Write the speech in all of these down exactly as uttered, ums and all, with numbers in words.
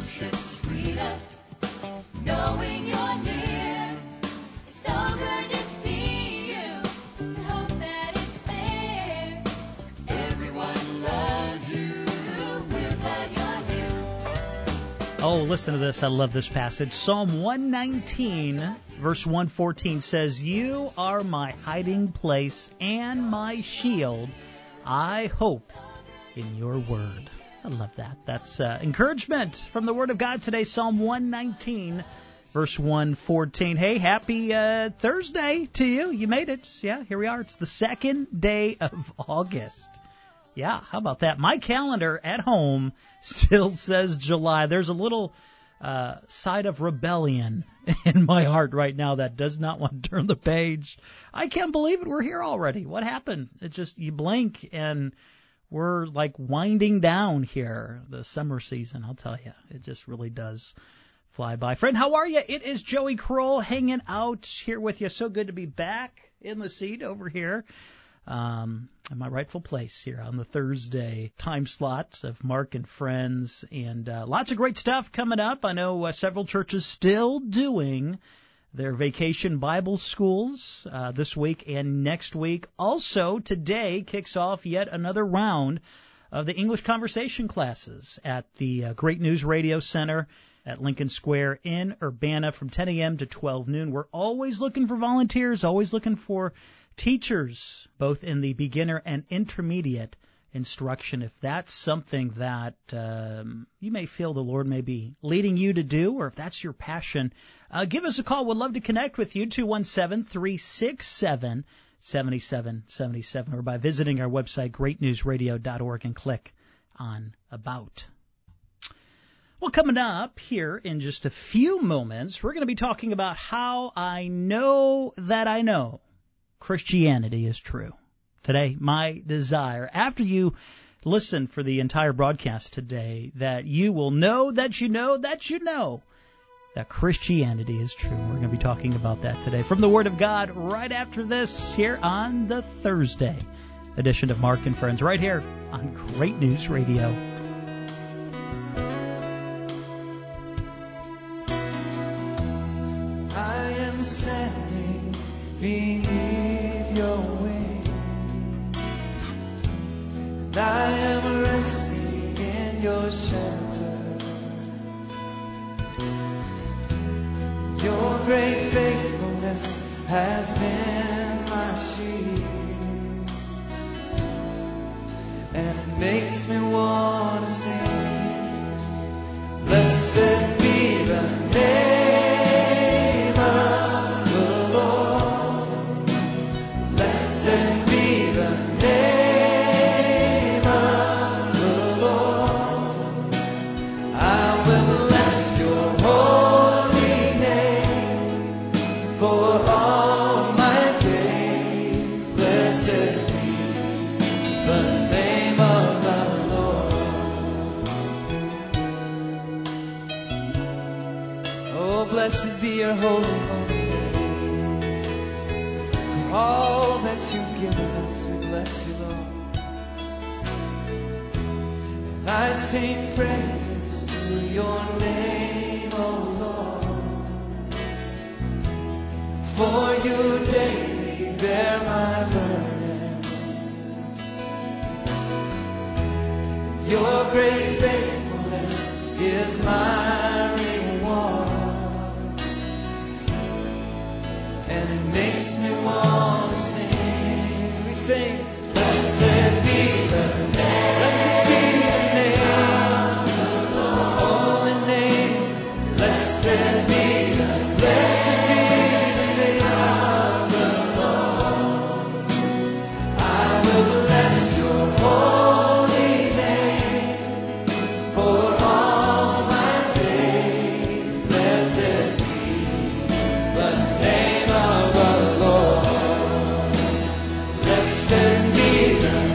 worship's sweeter, knowing you're near. It's so good to see you, and hope that it's clear. Everyone loves you, we're glad you're here. Oh, listen to this. I love this passage. Psalm one nineteen, verse one fourteen says, "You are my hiding place and my shield. I hope in your word." I love that. That's uh, encouragement from the Word of God today, Psalm one nineteen, verse one fourteen. Hey, happy uh, Thursday to you. You made it. Yeah, here we are. It's the second day of August. Yeah, how about that? My calendar at home still says July. There's a little uh, side of rebellion in my heart right now that does not want to turn the page. I can't believe it. We're here already. What happened? It just, you blink and we're like winding down here, the summer season. I'll tell you, it just really does fly by. Friend, how are you? It is Joey Kroll hanging out here with you. So good to be back in the seat over here. Um, in my rightful place here on the Thursday time slot of Mark and Friends, and uh, lots of great stuff coming up. I know uh, several churches still doing their vacation Bible schools uh, this week and next week. Also, today kicks off yet another round of the English conversation classes at the uh, Great News Radio Center at Lincoln Square in Urbana from ten a.m. to twelve noon. We're always looking for volunteers, always looking for teachers, both in the beginner and intermediate instruction. If that's something that um, you may feel the Lord may be leading you to do, or if that's your passion, uh, give us a call. We'd love to connect with you, two one seven, three six seven, seven seven seven seven, or by visiting our website, great news radio dot org, and click on About. Well, coming up here in just a few moments, we're going to be talking about how I know that I know Christianity is true. Today, my desire, after you listen for the entire broadcast today, that you will know that you know that you know that Christianity is true. We're going to be talking about that today from the Word of God right after this here on the Thursday edition of Mark and Friends, right here on Great News Radio. I am standing beneath your wings, and I am resting in your shelter. Your great faithfulness has been my shield, and it makes me want to sing, blessed be the name of the Lord. Blessed be the name of the Lord. I will bless your holy name for all my days. Blessed be the name of the Lord. Oh, blessed be your holy name. For all that you've given us, we bless you, Lord. And I sing praises to your name, O Lord. For you daily bear my burden. Your great faithfulness is my reward. And it makes me want to sing. We sing, blessed be the name, blessed be the name of the Lord. Holy name, blessed be the, blessed be the name of the Lord. I will bless your holy name for all my days. Blessed be the name of the Lord. Blessed be the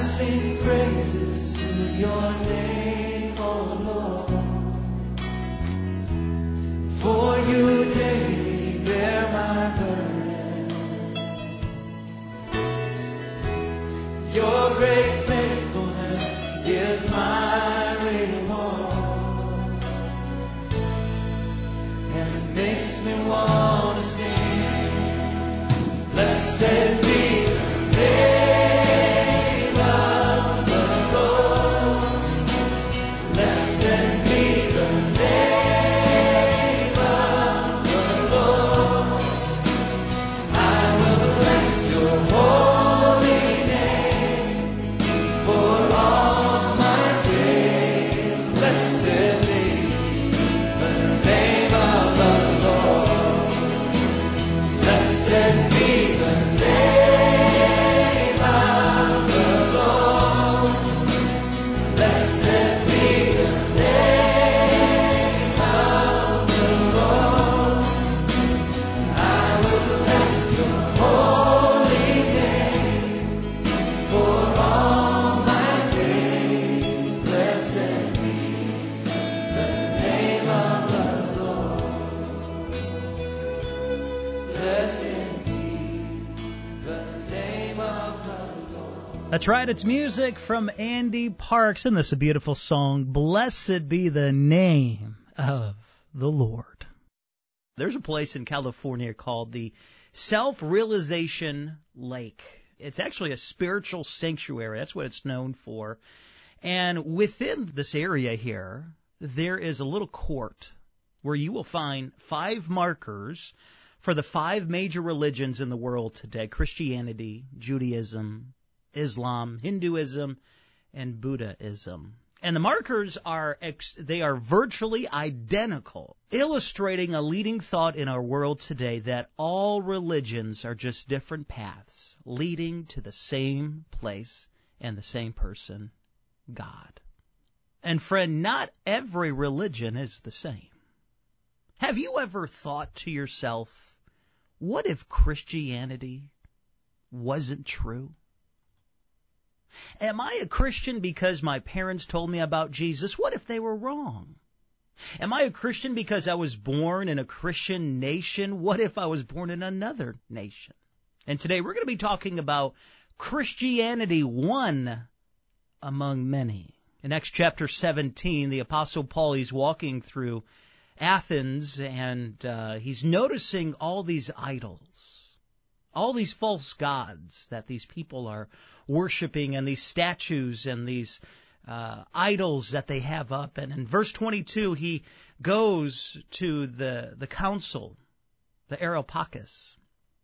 sing praises to your name, O Lord. For you daily bear my burden. Your great faithfulness is my reward, and it makes me want to sing. Blessed be the name of the Lord. Blessed be the name of the Lord. I will bless your holy name for all my days. Blessed be the name of the Lord. Blessed be the name of the Lord. Blessed be the name of the Lord. I will bless your holy name for all my days. Blessed be the name of the Lord. Blessed be the name of the Lord. That's right, it's music from Andy Parks, and this is a beautiful song, Blessed Be the Name of the Lord. There's a place in California called the Self-Realization Lake. It's actually a spiritual sanctuary. That's what it's known for. And within this area here, there is a little court where you will find five markers for the five major religions in the world today: Christianity, Judaism, Islam, Hinduism, and Buddhism. And the markers are ex- they are virtually identical, illustrating a leading thought in our world today that all religions are just different paths leading to the same place and the same person, God. And friend, not every religion is the same. Have you ever thought to yourself, what if Christianity wasn't true? Am I a Christian because my parents told me about Jesus? What if they were wrong? Am I a Christian because I was born in a Christian nation? What if I was born in another nation? And today we're going to be talking about Christianity, one among many. In Acts chapter seventeen, the Apostle Paul, he's walking through Athens, and uh, he's noticing all these idols, all these false gods that these people are worshiping, and these statues and these uh, idols that they have up. And in verse twenty-two, he goes to the, the council, the Areopagus,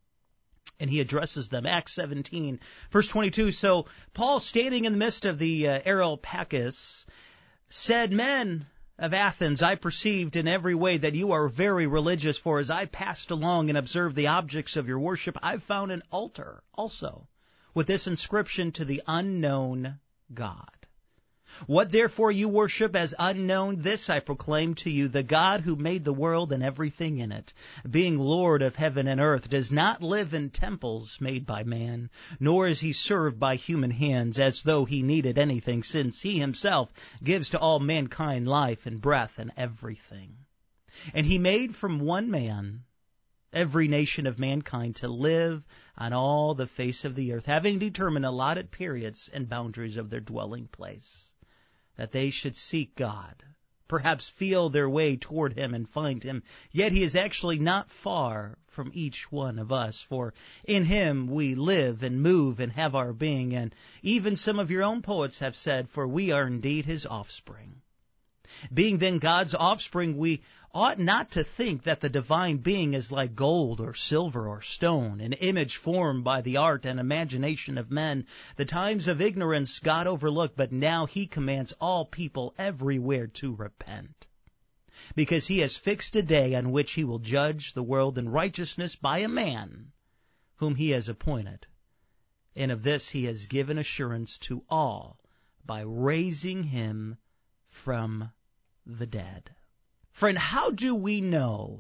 and he addresses them. Acts seventeen, verse twenty-two. So Paul, standing in the midst of the uh, Areopagus, said, "Men of Athens, I perceived in every way that you are very religious, for as I passed along and observed the objects of your worship, I found an altar also with this inscription, to the unknown God. What therefore you worship as unknown, this I proclaim to you: the God who made the world and everything in it, being Lord of heaven and earth, does not live in temples made by man, nor is he served by human hands as though he needed anything, since he himself gives to all mankind life and breath and everything. And he made from one man every nation of mankind to live on all the face of the earth, having determined allotted periods and boundaries of their dwelling place, that they should seek God, perhaps feel their way toward him and find him. Yet he is actually not far from each one of us, for in him we live and move and have our being. And even some of your own poets have said, for we are indeed his offspring. Being then God's offspring, we ought not to think that the divine being is like gold or silver or stone, an image formed by the art and imagination of men. The times of ignorance God overlooked, but now he commands all people everywhere to repent, because he has fixed a day on which he will judge the world in righteousness by a man whom he has appointed. And of this he has given assurance to all by raising him from the dead. Friend, how do we know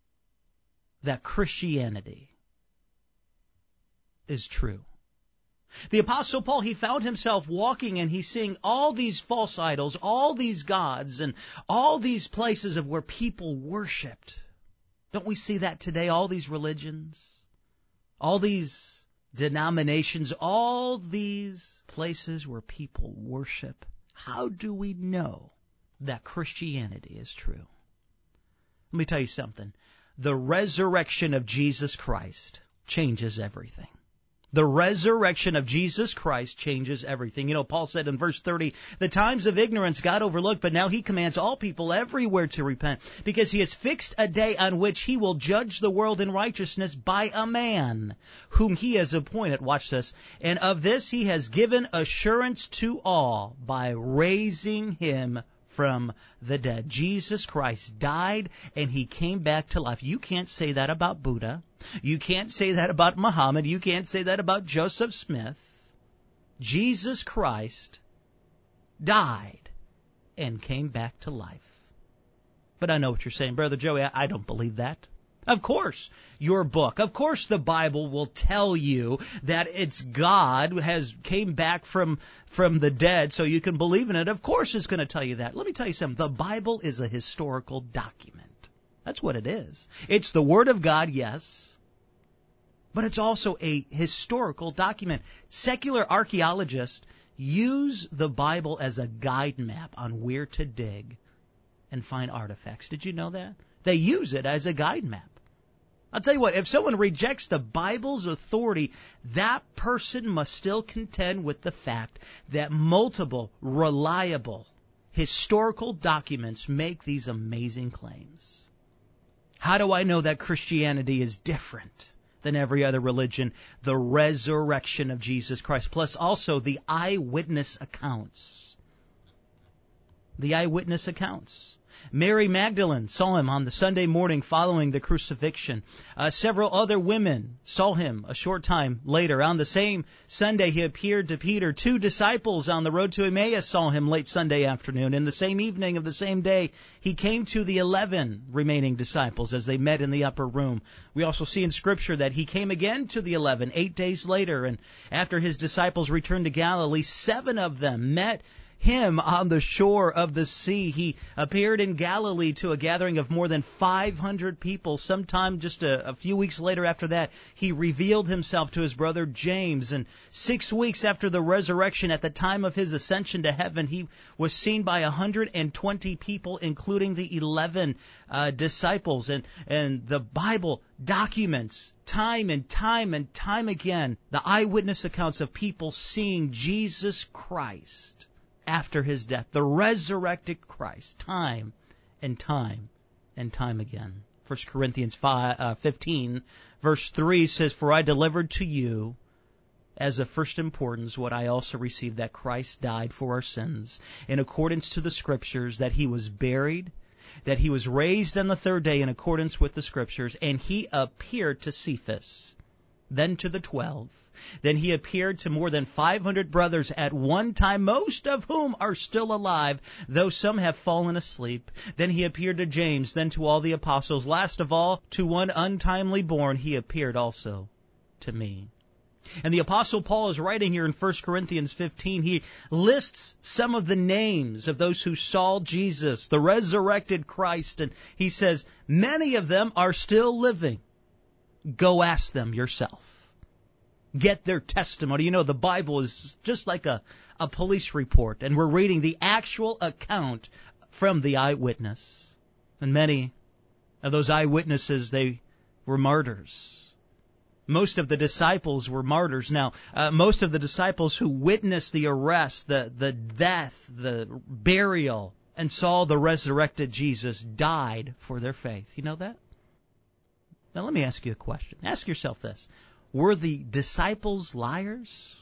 that Christianity is true? The Apostle Paul, he found himself walking and he's seeing all these false idols, all these gods, and all these places of where people worshiped. Don't we see that today? All these religions, all these denominations, all these places where people worship. How do we know that Christianity is true? Let me tell you something. The resurrection of Jesus Christ changes everything. The resurrection of Jesus Christ changes everything. You know, Paul said in verse thirty, the times of ignorance God overlooked, but now he commands all people everywhere to repent, because he has fixed a day on which he will judge the world in righteousness by a man whom he has appointed. Watch this. And of this he has given assurance to all by raising him from the dead. Jesus Christ died and he came back to life. You can't say that about Buddha. You can't say that about Muhammad. You can't say that about Joseph Smith. Jesus Christ died and came back to life. But I know what you're saying, Brother Joey. I, I don't believe that. Of course, your book, of course the Bible will tell you that it's God who has came back from, from the dead so you can believe in it. Of course it's going to tell you that. Let me tell you something. The Bible is a historical document. That's what it is. It's the Word of God, yes, but it's also a historical document. Secular archaeologists use the Bible as a guide map on where to dig and find artifacts. Did you know that? They use it as a guide map. I'll tell you what, if someone rejects the Bible's authority, that person must still contend with the fact that multiple, reliable, historical documents make these amazing claims. How do I know that Christianity is different than every other religion? The resurrection of Jesus Christ, plus also the eyewitness accounts. The eyewitness accounts. Mary Magdalene saw him on the Sunday morning following the crucifixion. Uh, several other women saw him a short time later. On the same Sunday, he appeared to Peter. Two disciples on the road to Emmaus saw him late Sunday afternoon. In the same evening of the same day, he came to the eleven remaining disciples as they met in the upper room. We also see in Scripture that he came again to the eleven eight days later. And after his disciples returned to Galilee, seven of them met him on the shore of the sea. He appeared in Galilee to a gathering of more than five hundred people. Sometime just a, a few weeks later after that, he revealed himself to his brother James. And six weeks after the resurrection, at the time of his ascension to heaven, he was seen by one hundred twenty people, including the eleven uh, disciples. And, and the Bible documents time and time and time again the eyewitness accounts of people seeing Jesus Christ after his death, the resurrected Christ, time and time and time again. First Corinthians five, uh, fifteen, verse three says, For I delivered to you as of first importance what I also received, that Christ died for our sins, in accordance to the Scriptures, that he was buried, that he was raised on the third day in accordance with the Scriptures, and he appeared to Cephas, then to the twelve. Then he appeared to more than five hundred brothers at one time, most of whom are still alive, though some have fallen asleep. Then he appeared to James, then to all the apostles. Last of all, to one untimely born, he appeared also to me. And the Apostle Paul is writing here in First Corinthians fifteen. He lists some of the names of those who saw Jesus, the resurrected Christ, and he says, many of them are still living. Go ask them yourself. Get their testimony. You know, the Bible is just like a, a police report, and we're reading the actual account from the eyewitness. And many of those eyewitnesses, they were martyrs. Most of the disciples were martyrs. Now, uh, most of the disciples who witnessed the arrest, the, the death, the burial, and saw the resurrected Jesus died for their faith. You know that? Now, let me ask you a question. Ask yourself this. Were the disciples liars?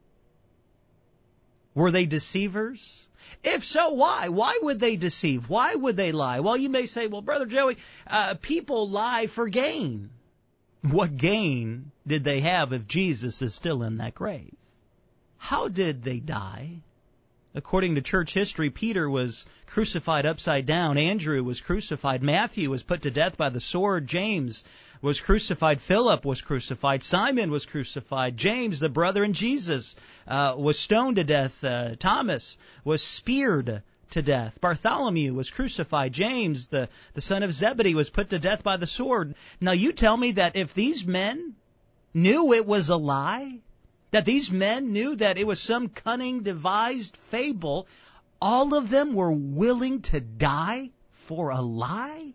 Were they deceivers? If so, why? Why would they deceive? Why would they lie? Well, you may say, well, Brother Joey, uh, people lie for gain. What gain did they have if Jesus is still in that grave? How did they die? According to church history, Peter was crucified upside down. Andrew was crucified. Matthew was put to death by the sword. James was crucified. Philip was crucified. Simon was crucified. James, the brother in Jesus, uh, was stoned to death. Uh, Thomas was speared to death. Bartholomew was crucified. James, the, the son of Zebedee, was put to death by the sword. Now you tell me that if these men knew it was a lie, that these men knew that it was some cunning devised fable, all of them were willing to die for a lie?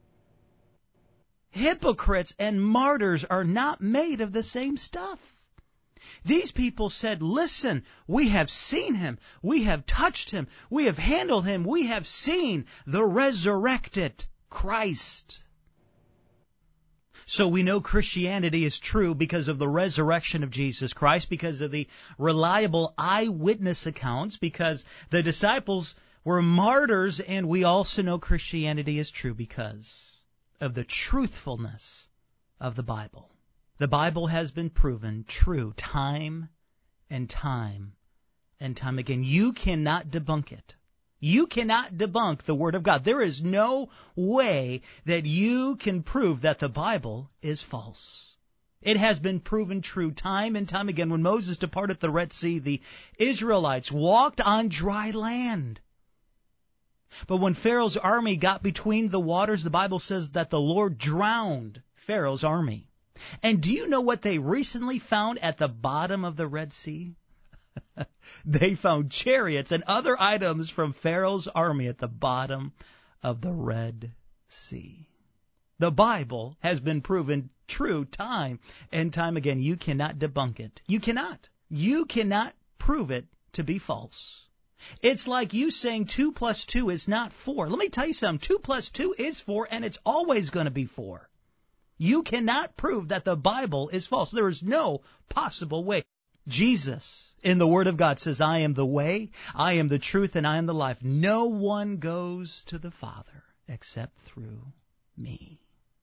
Hypocrites and martyrs are not made of the same stuff. These people said, listen, we have seen him, we have touched him, we have handled him, we have seen the resurrected Christ. So we know Christianity is true because of the resurrection of Jesus Christ, because of the reliable eyewitness accounts, because the disciples were martyrs, and we also know Christianity is true because of the truthfulness of the Bible. The Bible has been proven true time and time and time again. You cannot debunk it. You cannot debunk the Word of God. There is no way that you can prove that the Bible is false. It has been proven true time and time again. When Moses departed the Red Sea, the Israelites walked on dry land. But when Pharaoh's army got between the waters, the Bible says that the Lord drowned Pharaoh's army. And do you know what they recently found at the bottom of the Red Sea? They found chariots and other items from Pharaoh's army at the bottom of the Red Sea. The Bible has been proven true time and time again. You cannot debunk it. You cannot. You cannot prove it to be false. It's like you saying two plus two is not four. Let me tell you something. two plus two is four, and it's always going to be four. You cannot prove that the Bible is false. There is no possible way. Jesus, in the Word of God, says, I am the way, I am the truth, and I am the life. No one goes to the Father except through me.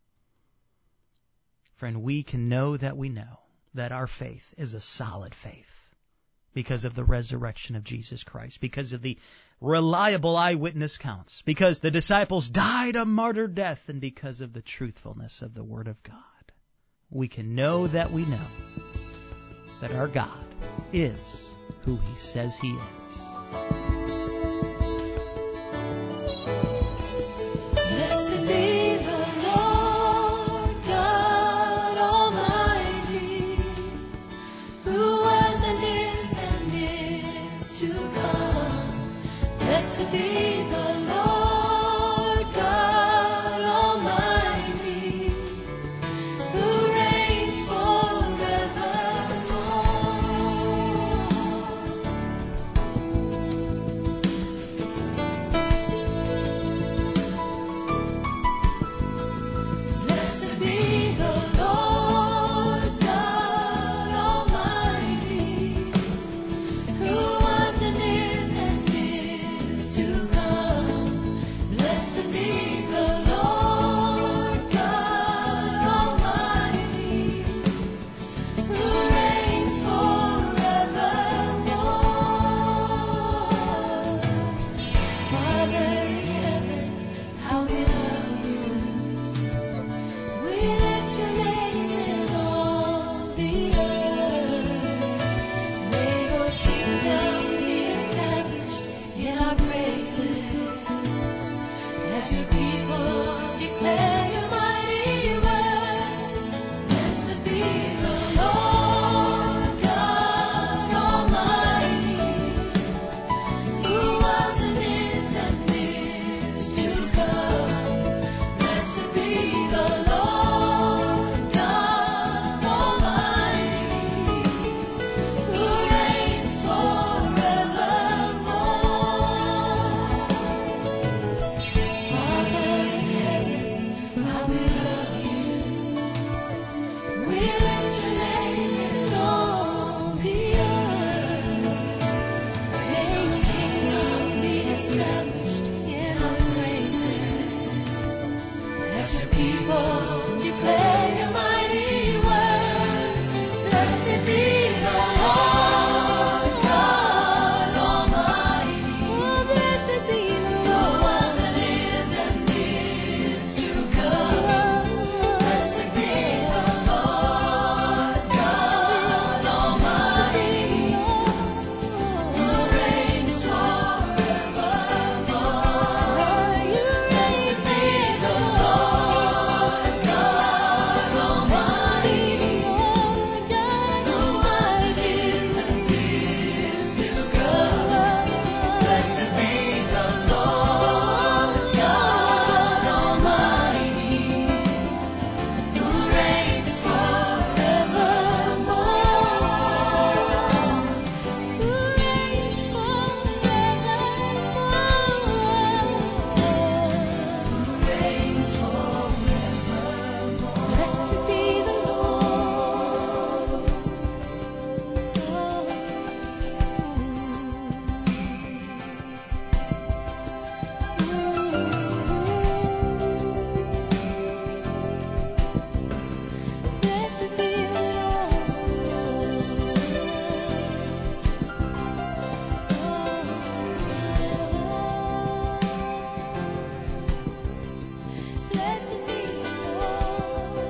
Friend, we can know that we know that our faith is a solid faith because of the resurrection of Jesus Christ, because of the reliable eyewitness counts, because the disciples died a martyr death, and because of the truthfulness of the Word of God. We can know that we know that our God is who He says He is. Blessed be the Lord God Almighty, who was and is and is to come. Blessed be the Lord God Almighty, who reigns forevermore. Blessed be the Lord God Almighty, who was and is and is to come. Blessed be the Lord God Almighty, who reigns forevermore. Father in heaven, how we love you. We lift your name in all the earth. May your kingdom be established in our praises, as your people declare your mighty word. Blessed be the Lord God Almighty, who was and is and is to come. Blessed be the Lord God Almighty, who reigns forevermore. Father in heaven, how we love you. We lift your name in all the earth. May your kingdom be established in our praises, as your people declare your mighty words. Blessed be the Lord God Almighty,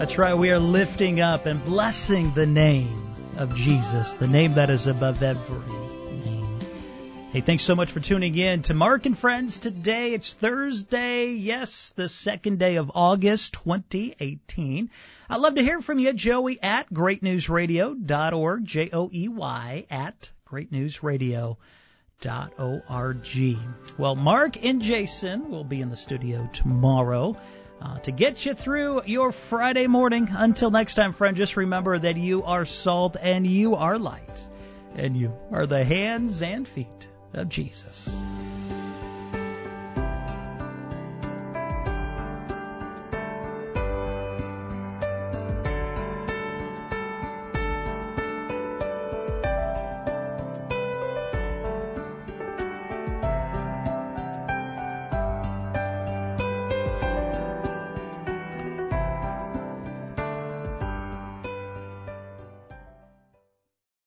That's right. We are lifting up and blessing the name of Jesus, the name that is above every name. Hey, thanks so much for tuning in to Mark and Friends today. It's Thursday, yes, the second day of August twenty eighteen. I'd love to hear from you, Joey at great news radio dot org, J O E Y at great news radio dot org. Well, Mark and Jason will be in the studio tomorrow uh, to get you through your Friday morning. Until next time, friend, just remember that you are salt and you are light, and you are the hands and feet of Jesus.